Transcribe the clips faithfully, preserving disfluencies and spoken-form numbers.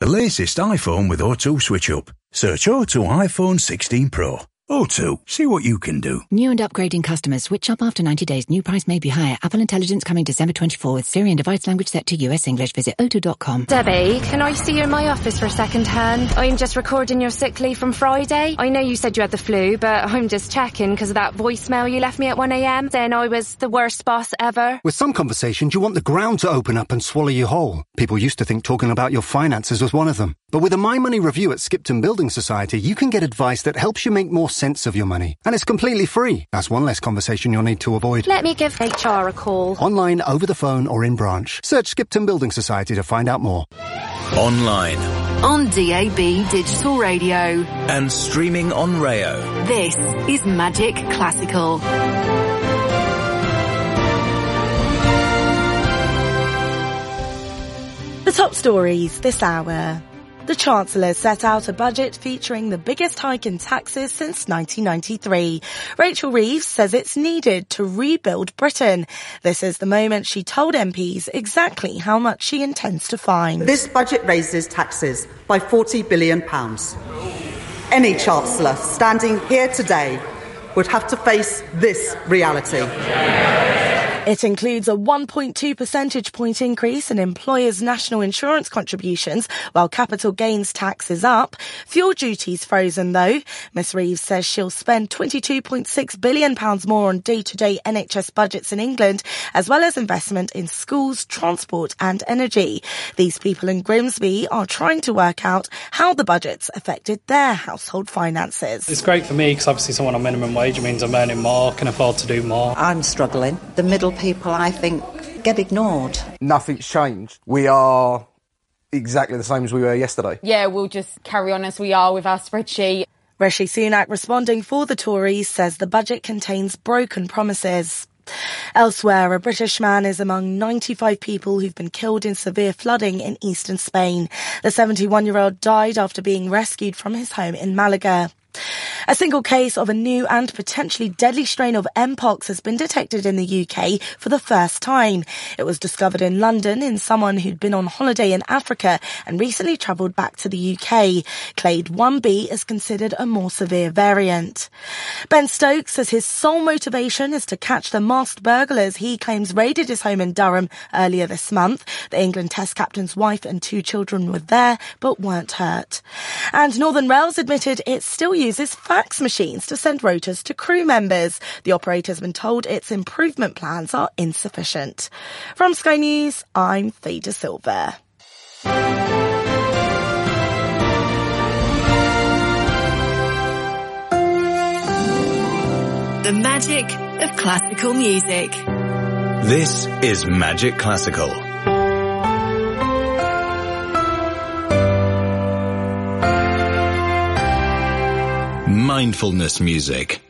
latest iPhone with O two Switch Up. Search O two iPhone sixteen Pro. O two, see what you can do. New and upgrading customers switch up after ninety days. New price may be higher. Apple Intelligence coming December twenty-fourth with Siri and device language set to U S English. Visit O two dot com. Debbie, can I see you in my office for a second hand? I'm just recording your sick leave from Friday. I know you said you had the flu, but I'm just checking because of that voicemail you left me at one a.m. saying I was the worst boss ever. With some conversations, you want the ground to open up and swallow you whole. People used to think talking about your finances was one of them. But with a My Money review at Skipton Building Society, you can get advice that helps you make more sense of your money. And it's completely free. That's one less conversation you'll need to avoid. Let me give H R a call. Online, over the phone, or in branch. Search Skipton Building Society to find out more. Online. On D A B Digital Radio. And streaming on Rayo. This is Magic Classical. The top stories this hour. The Chancellor set out a budget featuring the biggest hike in taxes since nineteen ninety-three. Rachel Reeves says it's needed to rebuild Britain. This is the moment she told M Ps exactly how much she intends to fine. This budget raises taxes by forty billion pounds. Any Chancellor standing here today would have to face this reality. It includes a one point two percentage point increase in employers' national insurance contributions, while capital gains tax is up. Fuel duties frozen, though. Miss Reeves says she'll spend twenty-two point six billion pounds more on day-to-day N H S budgets in England, as well as investment in schools, transport and energy. These people in Grimsby are trying to work out how the budget's affected their household finances. It's great for me because obviously someone on minimum wage means I'm earning more, can afford to do more. I'm struggling. The middle people, I think, get ignored. Nothing's changed. We are exactly the same as we were yesterday. Yeah, we'll just carry on as we are with our spreadsheet. Rishi Sunak, responding for the Tories, says the budget contains broken promises. Elsewhere, a British man is among ninety-five people who've been killed in severe flooding in eastern Spain. The seventy-one-year-old died after being rescued from his home in Malaga. A single case of a new and potentially deadly strain of Mpox has been detected in the U K for the first time. It was discovered in London in someone who'd been on holiday in Africa and recently travelled back to the U K. Clade one B is considered a more severe variant. Ben Stokes says his sole motivation is to catch the masked burglars he claims raided his home in Durham earlier this month. The England Test captain's wife and two children were there but weren't hurt. And Northern Rail's admitted it still uses fax machines to send rotors to crew members. The operator's been told its improvement plans are insufficient. From Sky News, I'm Faye De Silva. The magic of classical music. This is Magic Classical. Mindfulness music.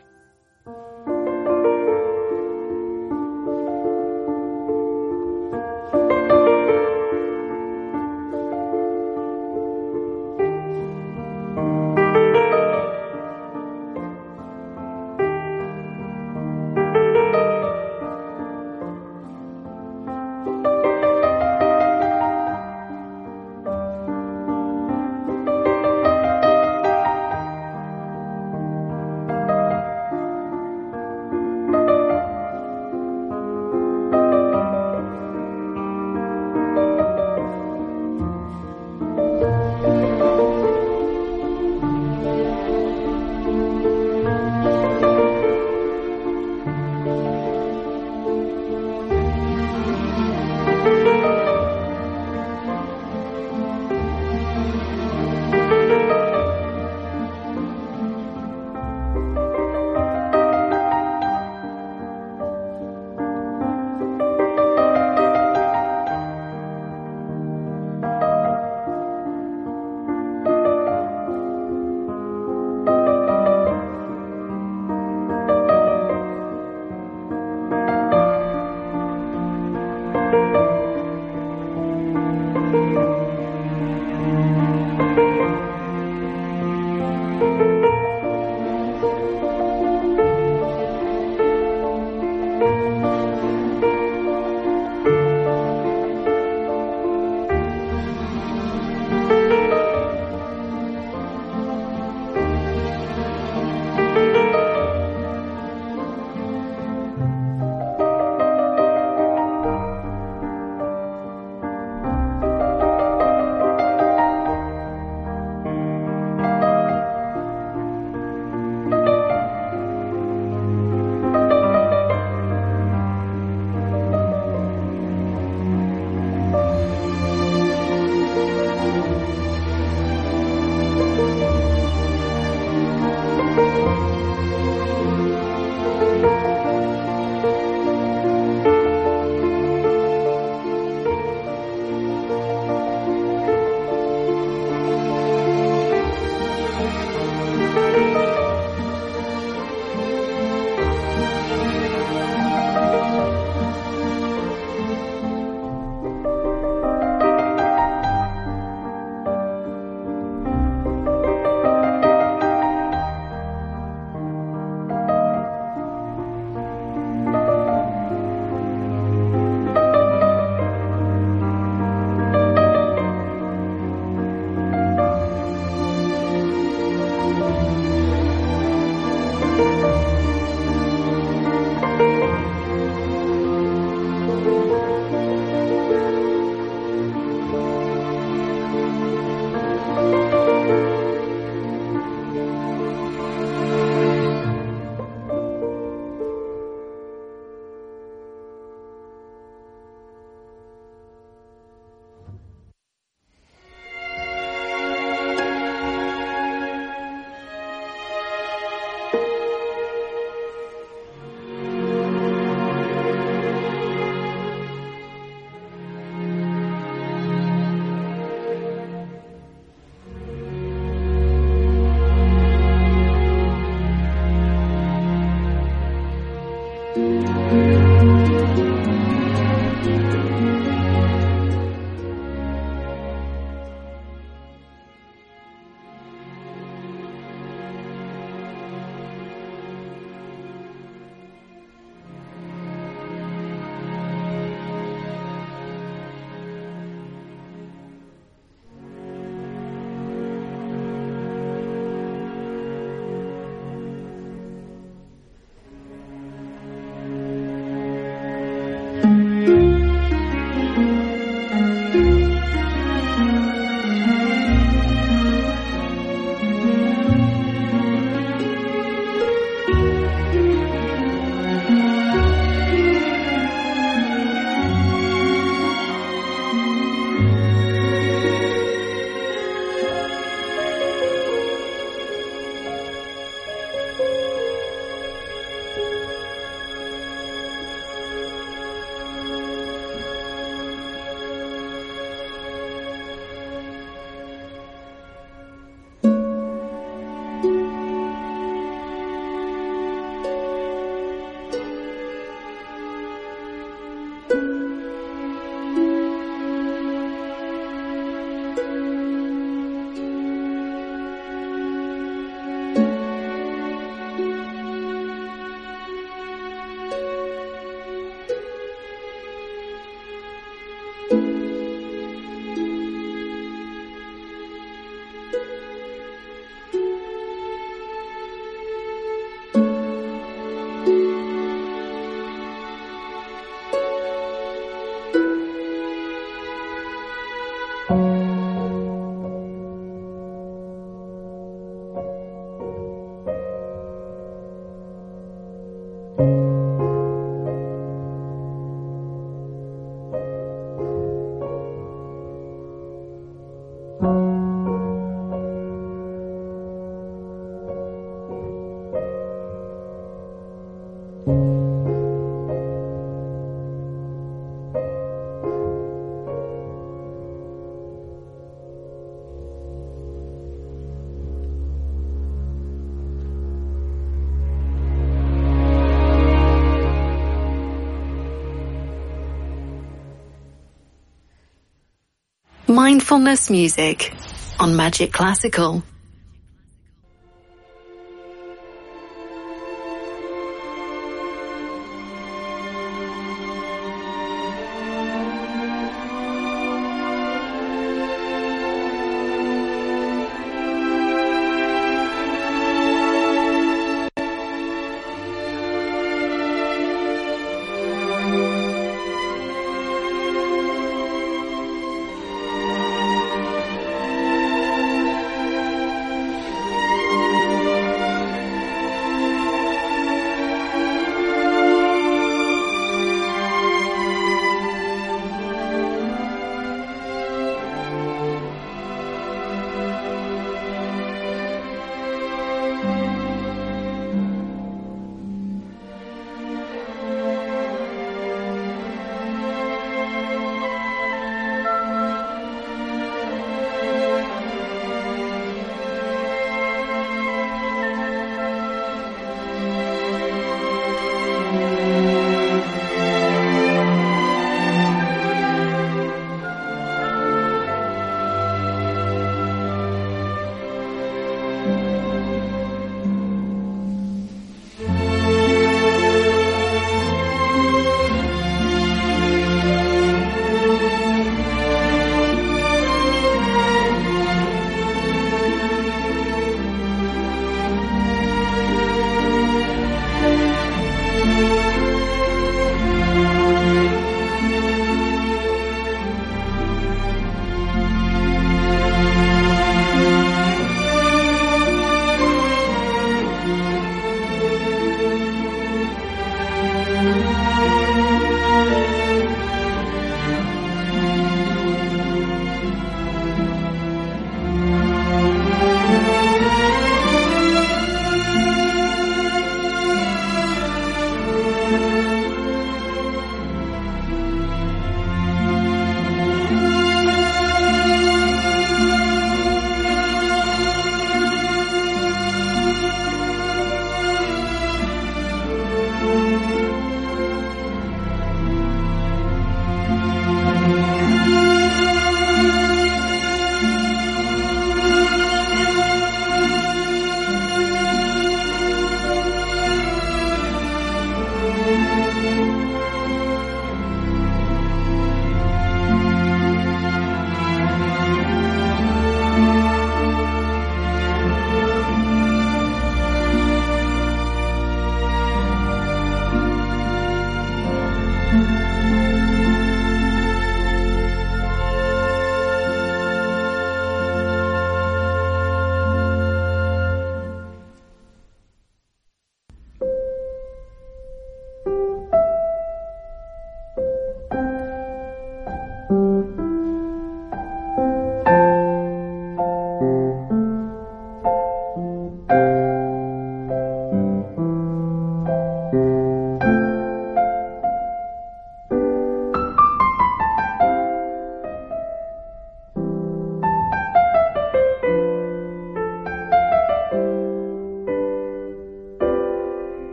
Mindfulness music on Magic Classical.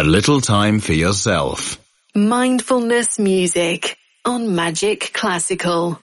A little time for yourself. Mindfulness music on Magic Classical.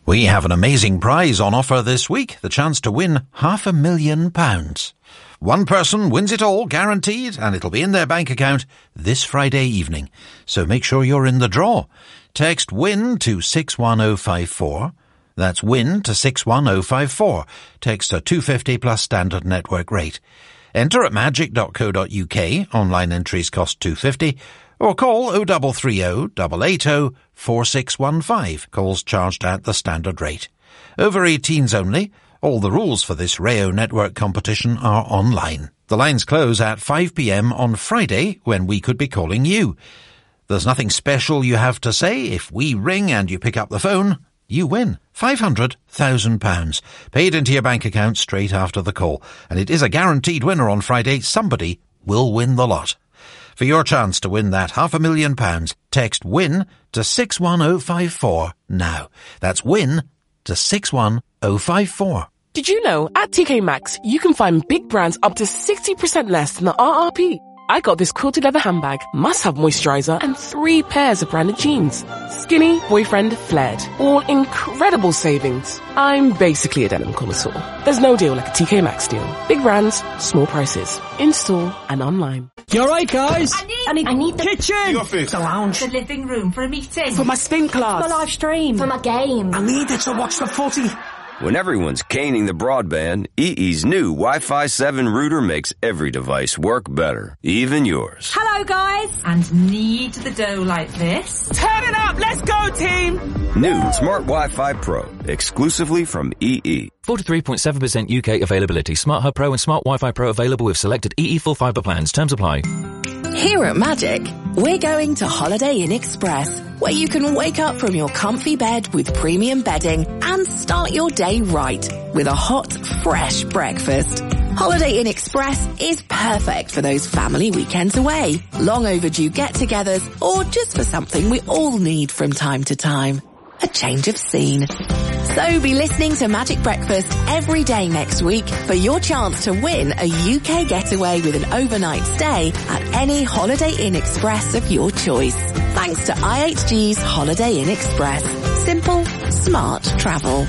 We have an amazing prize on offer this week, the chance to win half a million pounds. One person wins it all, guaranteed, and it'll be in their bank account this Friday evening. So make sure you're in the draw. Text WIN to six one oh five four. That's WIN to six one oh five four. Text to two fifty plus standard network rate. Enter at magic dot co dot uk. Online entries cost two fifty. Or call oh double three oh, eight eight oh, four six one five. Calls charged at the standard rate. Over eighteens only. All the rules for this Rayo Network competition are online. The lines close at five p.m. on Friday, when we could be calling you. There's nothing special you have to say. If we ring and you pick up the phone, you win five hundred thousand pounds, paid into your bank account straight after the call. And it is a guaranteed winner on Friday. Somebody will win the lot. For your chance to win that half a million pounds, text WIN to six one oh five four now. That's WIN to six one oh five four. Did you know at T K Maxx you can find big brands up to sixty percent less than the R R P? I got this quilted leather handbag, must-have moisturizer, and three pairs of branded jeans. Skinny, boyfriend, flared. All incredible savings. I'm basically a denim connoisseur. There's no deal like a T K Maxx deal. Big brands, small prices. In-store and online. You alright, guys? I need, I need, I need the kitchen, the office, the lounge, the living room for a meeting, for my spin class, for my live stream, for my game. I need it to watch the footy. When everyone's caning the broadband, E E's new Wi-Fi seven router makes every device work better, even yours. Hello, guys. And knead the dough like this. Turn it up, let's go, team. New Smart Wi-Fi Pro, exclusively from E E. forty-three point seven percent U K availability. Smart Hub Pro and Smart Wi-Fi Pro available with selected E E full fibre plans. Terms apply. Here at Magic, we're going to Holiday Inn Express, where you can wake up from your comfy bed with premium bedding and start your day right with a hot, fresh breakfast. Holiday Inn Express is perfect for those family weekends away, long overdue get-togethers, or just for something we all need from time to time. A change of scene. So be listening to Magic Breakfast every day next week for your chance to win a U K getaway with an overnight stay at any Holiday Inn Express of your choice. Thanks to I H G's Holiday Inn Express. Simple, smart travel.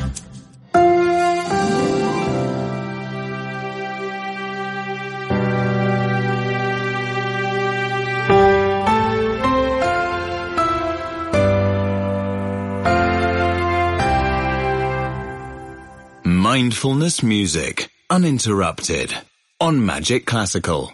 Mindfulness music, uninterrupted, on Magic Classical.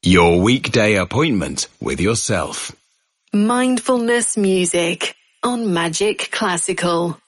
Your weekday appointment with yourself. Mindfulness music on Magic Classical.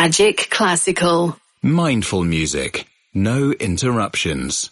Magic Classical. Mindful music. No interruptions.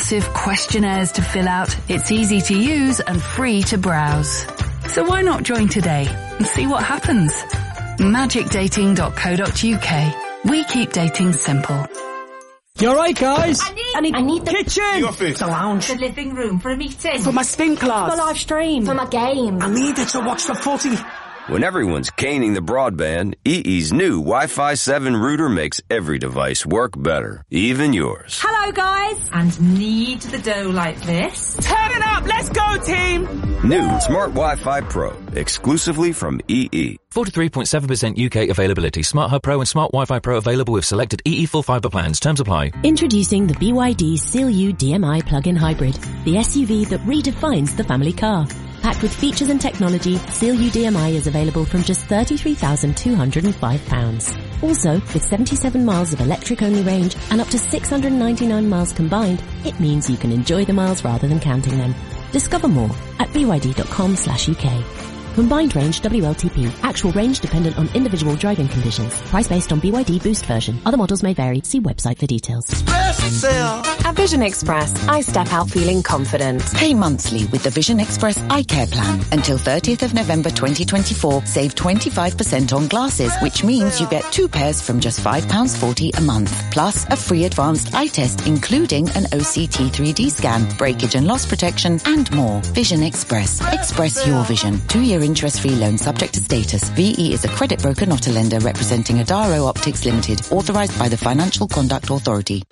massive questionnaires to fill out. It's easy to use and free to browse. So why not join today and see what happens? magic dating dot co dot uk. We keep dating simple. You alright, guys? I need, I need, I need the kitchen, the office, the lounge, the living room for a meeting, for my spin class, for my live stream, for my game. I needed to watch the footy. When everyone's caning the broadband, E E's new Wi-Fi seven router makes every device work better, even yours. Hello, guys. And need the dough like this. Turn it up, let's go, team. New Smart Wi-Fi Pro, exclusively from E E. forty-three point seven percent U K availability. Smart Hub Pro and Smart Wi-Fi Pro available with selected E E full fibre plans. Terms apply. Introducing the B Y D Seal U D M I plug-in hybrid, the S U V that redefines the family car. Packed with features and technology, Seal U D M I is available from just thirty-three thousand two hundred five pounds. Also, with seventy-seven miles of electric-only range and up to six hundred ninety-nine miles combined, it means you can enjoy the miles rather than counting them. Discover more at b y d dot com slash u k. Combined range W L T P. Actual range dependent on individual driving conditions. Price based on B Y D Boost version. Other models may vary. See website for details. At Vision Express, I step out feeling confident. Pay monthly with the Vision Express Eye Care Plan. Until thirtieth of November twenty twenty-four, save twenty-five percent on glasses, which means you get two pairs from just five pounds forty a month. Plus a free advanced eye test, including an O C T three D scan, breakage and loss protection, and more. Vision Express. Express your vision. Two-year interest-free loan subject to status. V E is a credit broker, not a lender, representing Adaro Optics Limited, authorised by the Financial Conduct Authority.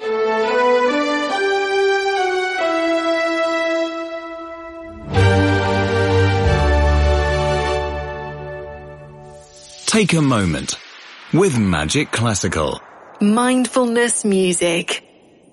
Take a moment with Magic Classical. Mindfulness music.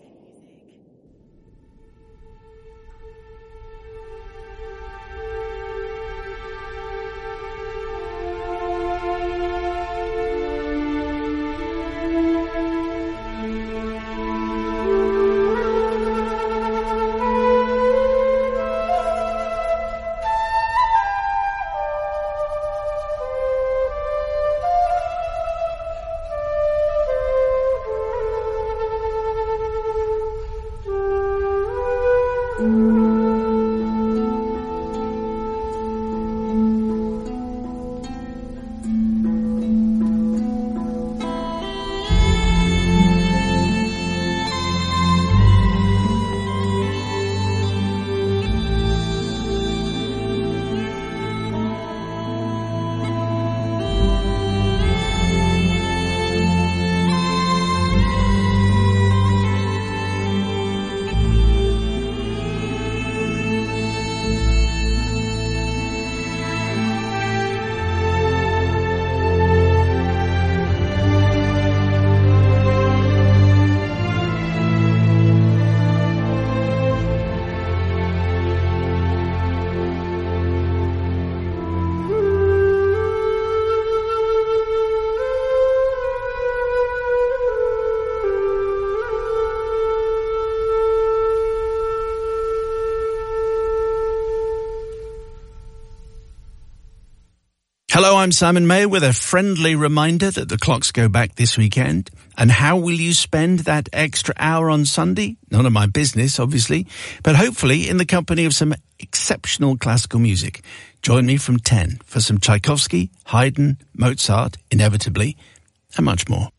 Hello, I'm Simon May with a friendly reminder that the clocks go back this weekend. And how will you spend that extra hour on Sunday? None of my business, obviously, but hopefully in the company of some exceptional classical music. Join me from ten for some Tchaikovsky, Haydn, Mozart, inevitably, and much more.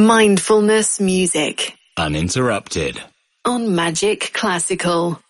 Mindfulness music. Uninterrupted. On Magic Classical.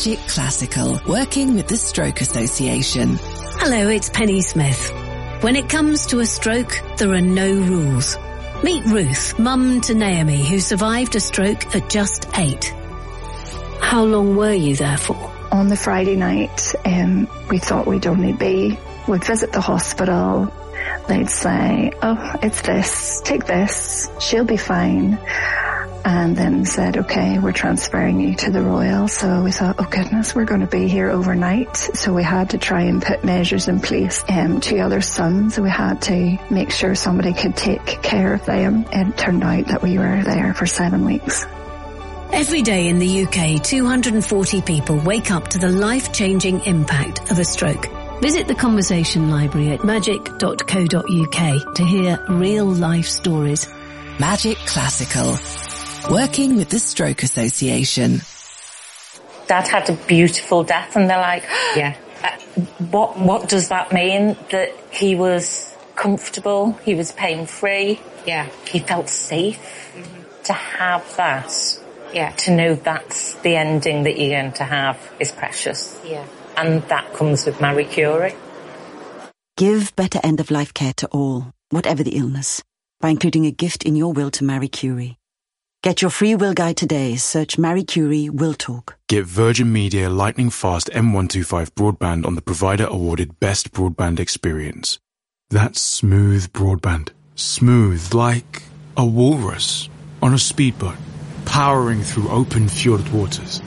Magic Classical, working with the Stroke Association. Hello, it's Penny Smith. When it comes to a stroke, there are no rules. Meet Ruth, mum to Naomi, who survived a stroke at just eight. How long were you there for? On the Friday night, um, we thought we'd only be, we'd visit the hospital. They'd say, oh, it's this, take this, she'll be fine. And then said, okay, we're transferring you to the Royal. So we thought, oh goodness, we're going to be here overnight. So we had to try and put measures in place. Um, two other sons, we had to make sure somebody could take care of them. It turned out that we were there for seven weeks. Every day in the U K, two hundred forty people wake up to the life-changing impact of a stroke. Visit the Conversation Library at magic dot co dot uk to hear real-life stories. Magic Classical, working with the Stroke Association. Dad had a beautiful death, and they're like, yeah. Uh, what what does that mean? That he was comfortable, he was pain-free, yeah, he felt safe. Mm-hmm. To have that, yeah, to know that's the ending that you're going to have is precious. Yeah. And that comes with Marie Curie. Give better end-of-life care to all, whatever the illness, by including a gift in your will to Marie Curie. Get your free will guide today. Search Marie Curie Will Talk. Get Virgin Media lightning fast M one twenty-five broadband on the provider awarded Best Broadband Experience. That's smooth broadband. Smooth like a walrus on a speedboat, powering through open fjord waters.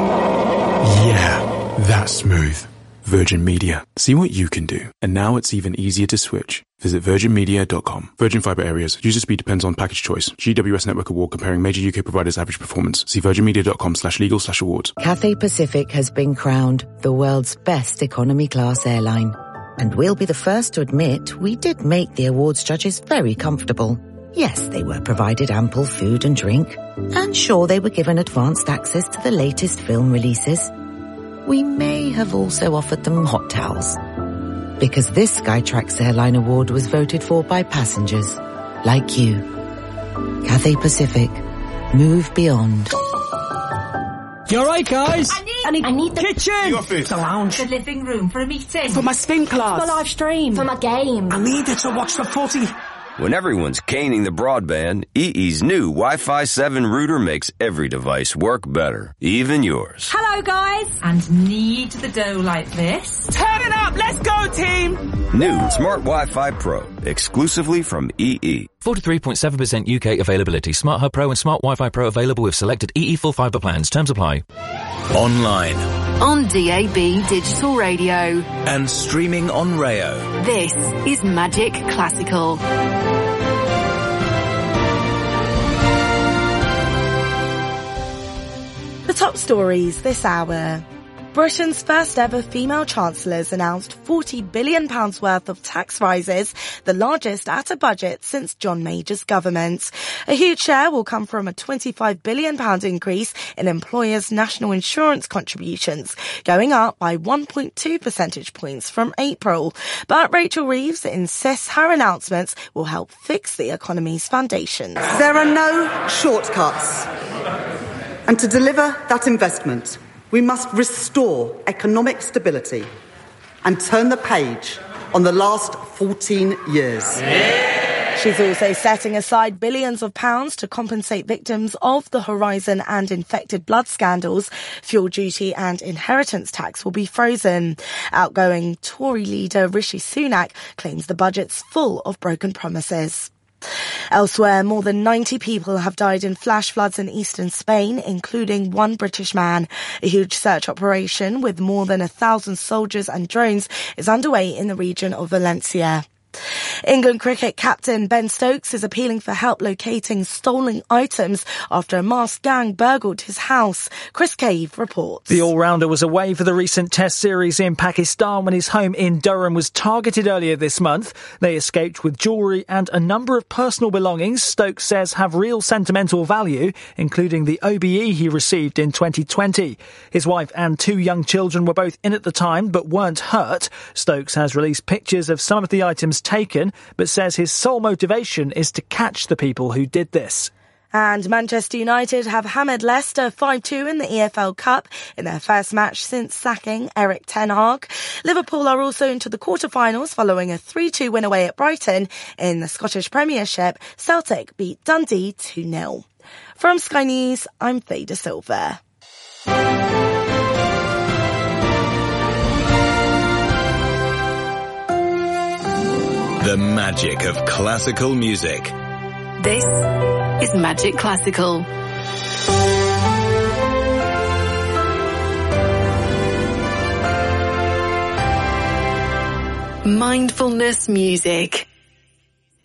Yeah, that's smooth. Virgin Media. See what you can do. And now it's even easier to switch. Visit virgin media dot com. Virgin Fibre Areas. User speed depends on package choice. G W S Network Award comparing major U K providers' average performance. See virgin media dot com slash legal slash awards. Cathay Pacific has been crowned the world's best economy class airline. And we'll be the first to admit we did make the awards judges very comfortable. Yes, they were provided ample food and drink. And sure, they were given advanced access to the latest film releases. We may have also offered them hot towels. Because this Skytrax Airline Award was voted for by passengers like you. Cathay Pacific. Move beyond. You alright, guys? I need, I need, I need the kitchen, the office, the lounge, the living room for a meeting, for my spin class, for my live stream, for my game. I need it to watch the footy. When everyone's caning the broadband, E E's new Wi-Fi seven router makes every device work better, even yours. Hello, guys. And need the dough like this. Turn it up, let's go, team. New Smart Wi-Fi Pro, exclusively from E E. forty-three point seven percent U K availability. Smart Hub Pro and Smart Wi-Fi Pro available with selected E E full fibre plans. Terms apply. Online. On D A B Digital Radio. And streaming on Rayo. This is Magic Classical. The top stories this hour. Britain's first ever female chancellors announced forty billion pounds worth of tax rises, the largest at a budget since John Major's government. A huge share will come from a twenty-five billion pounds increase in employers' national insurance contributions, going up by one point two percentage points from April. But Rachel Reeves insists her announcements will help fix the economy's foundations. There are no shortcuts. And to deliver that investment, we must restore economic stability and turn the page on the last fourteen years. Yeah. She's also setting aside billions of pounds to compensate victims of the Horizon and infected blood scandals. Fuel duty and inheritance tax will be frozen. Outgoing Tory leader Rishi Sunak claims the budget's full of broken promises. Elsewhere, more than ninety people have died in flash floods in eastern Spain, including one British man. A huge search operation with more than a thousand soldiers and drones is underway in the region of Valencia. England cricket captain Ben Stokes is appealing for help locating stolen items after a masked gang burgled his house. Chris Cave reports. The all-rounder was away for the recent Test series in Pakistan when his home in Durham was targeted earlier this month. They escaped with jewellery and a number of personal belongings Stokes says have real sentimental value, including the O B E he received in twenty twenty. His wife and two young children were both in at the time but weren't hurt. Stokes has released pictures of some of the items taken, but says his sole motivation is to catch the people who did this. And Manchester United have hammered Leicester five two in the E F L Cup in their first match since sacking Erik ten Hag. Liverpool are also into the quarter-finals following a three two win away at Brighton. In the Scottish Premiership, Celtic beat Dundee two nil. From Sky News, I'm Faye De Silva. The magic of classical music. This is Magic Classical. Mindfulness music.